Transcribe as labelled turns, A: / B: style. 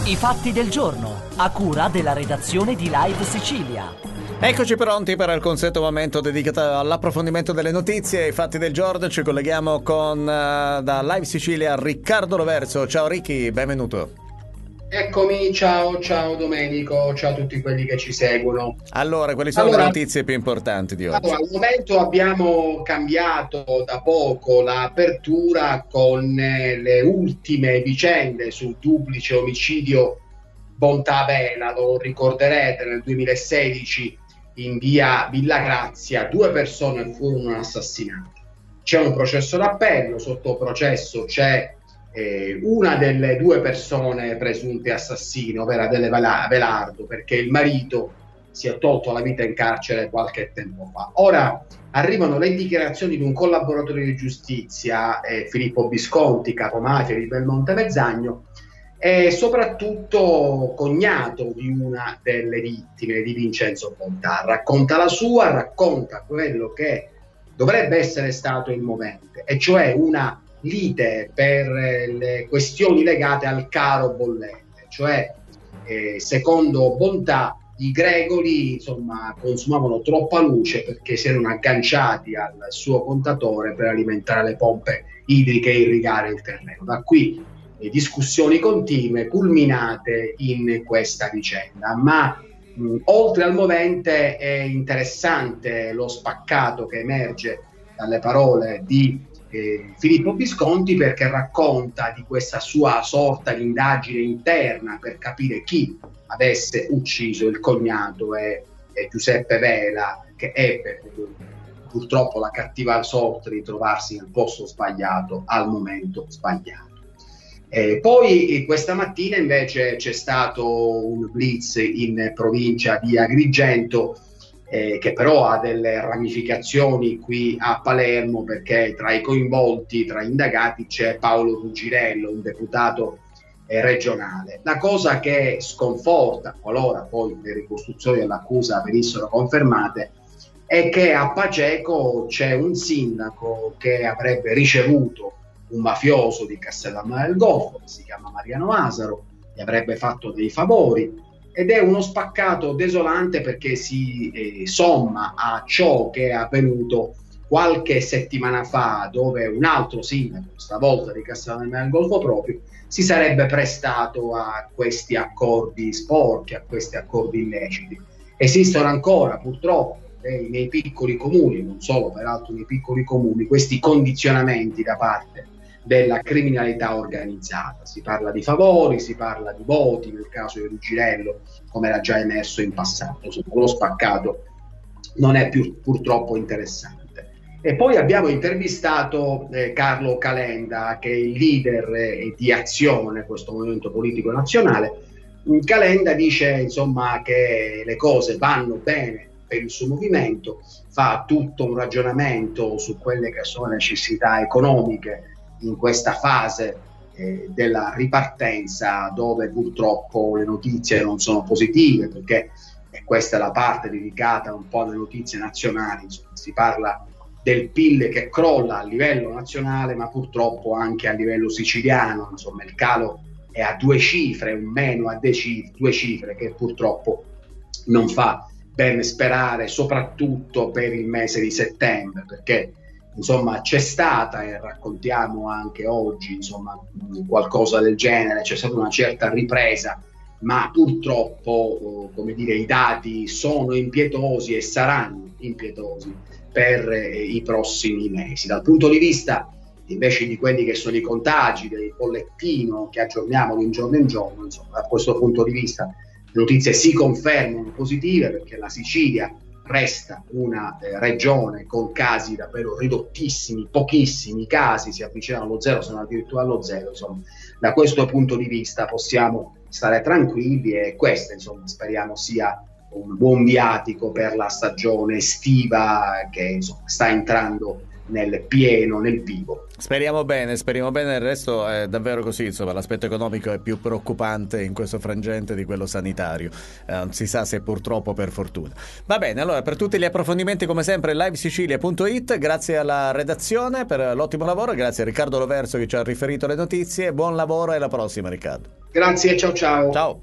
A: I fatti del giorno, a cura della redazione di Live Sicilia.
B: Eccoci pronti per il consueto momento dedicato all'approfondimento delle notizie e ai fatti del giorno. Ci colleghiamo con da Live Sicilia Riccardo Roverso. Ciao Ricky, benvenuto.
C: Eccomi, ciao Domenico, ciao a tutti quelli che ci seguono.
B: Allora, quali sono le notizie più importanti di oggi?
C: Allora, al momento abbiamo cambiato da poco l'apertura con le ultime vicende sul duplice omicidio Bontavela. Lo ricorderete, nel 2016 in via Villa Grazia 2 persone furono assassinate. C'è un processo d'appello, sotto processo c'è una delle 2 persone presunte assassine, ovvero Adele Velardo, perché il marito si è tolto la vita in carcere qualche tempo fa. Ora arrivano le dichiarazioni di un collaboratore di giustizia, Filippo Visconti, capomafia di Belmonte Mezzagno, e soprattutto cognato di una delle vittime, di Vincenzo Bontà. Racconta la sua, racconta quello che dovrebbe essere stato il movente, e cioè una lite per le questioni legate al caro bollette, cioè secondo Bontà i gregori consumavano troppa luce perché si erano agganciati al suo contatore per alimentare le pompe idriche e irrigare il terreno. Da qui discussioni continue culminate in questa vicenda, ma oltre al movente è interessante lo spaccato che emerge dalle parole di Filippo Visconti, perché racconta di questa sua sorta di indagine interna per capire chi avesse ucciso il cognato e Giuseppe Vela, che ebbe purtroppo la cattiva sorte di trovarsi nel posto sbagliato al momento sbagliato. Poi questa mattina invece c'è stato un blitz in provincia di Agrigento, che però ha delle ramificazioni qui a Palermo, perché tra i coinvolti, tra gli indagati, c'è Paolo Ruggiero, un deputato regionale. La cosa che sconforta, qualora poi le ricostruzioni dell'accusa venissero confermate, è che a Paceco c'è un sindaco che avrebbe ricevuto un mafioso di Castellammare del Golfo, che si chiama Mariano Asaro, gli avrebbe fatto dei favori, ed è uno spaccato desolante perché si somma a ciò che è avvenuto qualche settimana fa, dove un altro sindaco, stavolta di Castellammare del Golfo proprio, si sarebbe prestato a questi accordi sporchi, a questi accordi illeciti. Esistono ancora purtroppo nei piccoli comuni, non solo peraltro nei piccoli comuni, questi condizionamenti da parte della criminalità organizzata. Si parla di favori, si parla di voti, nel caso di Ruggiero, come era già emerso in passato. Lo spaccato non è più purtroppo interessante. E poi abbiamo intervistato Carlo Calenda, che è il leader di Azione, questo movimento politico nazionale. Calenda dice che le cose vanno bene per il suo movimento, fa tutto un ragionamento su quelle che sono le necessità economiche in questa fase della ripartenza, dove purtroppo le notizie non sono positive, perché questa è la parte dedicata un po' alle notizie nazionali. Si parla del PIL che crolla a livello nazionale, ma purtroppo anche a livello siciliano. Il calo è a 2 cifre, un meno a 2 cifre, che purtroppo non fa ben sperare, soprattutto per il mese di settembre, perché c'è stata, e raccontiamo anche oggi qualcosa del genere, c'è stata una certa ripresa, ma purtroppo i dati sono impietosi e saranno impietosi per i prossimi mesi. Dal punto di vista invece di quelli che sono i contagi, del bollettino che aggiorniamo di giorno in giorno, da questo punto di vista le notizie si confermano positive, perché la Sicilia resta una regione con casi davvero ridottissimi, pochissimi casi, si avvicinano allo zero, sono addirittura allo zero. Da questo punto di vista possiamo stare tranquilli, e questo speriamo sia un buon viatico per la stagione estiva che sta entrando nel pieno, nel vivo.
B: Speriamo bene, il resto è davvero così, insomma, l'aspetto economico è più preoccupante in questo frangente di quello sanitario, non si sa se purtroppo o per fortuna. Va bene, allora per tutti gli approfondimenti come sempre livesicilia.it, grazie alla redazione per l'ottimo lavoro, grazie a Riccardo Loverso che ci ha riferito le notizie, buon lavoro e alla prossima Riccardo.
C: Grazie, ciao ciao.
B: Ciao.